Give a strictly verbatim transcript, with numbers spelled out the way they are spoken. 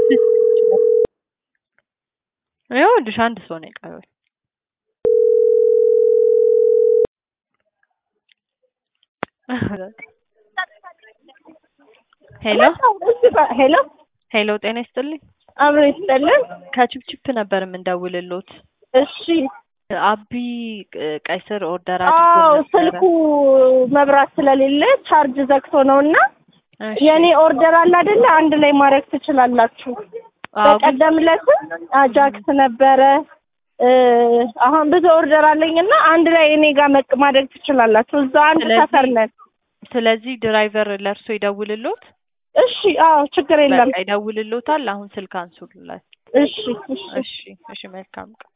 ይኸውልሽ አንድ ሰው ነው የቀረው። ሄሎ ሄሎ ሄሎ ጤና ይስጥልኝ። አብሮ ይስጥልን። ከቺፕቺፕ ነበር የምንደውልልዎት። እሺ አቢ ቀይ ስር ኦርደር አዎ አድርጎ ነበር። ስልኩ መብራት ስለሌለ ቻርጅ ዘግቶ ነውና እሺ የኔ ኦርደር አለ አይደለ አንድ ላይ ማድረግ ትችላላችሁ። አዎ በቀደም ዕለት አጃክስ ነበረ አሁን ብዙ ኦርደር አለኝና አንድ ላይ እኔ ጋር መቅ ማድረግ ትችላላችሁ። እዛ አንድ ሰፈር ነን። ስለዚህ ድራይቨር ለርሶ ይደውልልዎት። እሺ አዎ ችግር የለም። በቃ ይደውልልዎታል። አሁን ስልክ አንሱላት። እሺ እሺ እሺ እሺ መልካም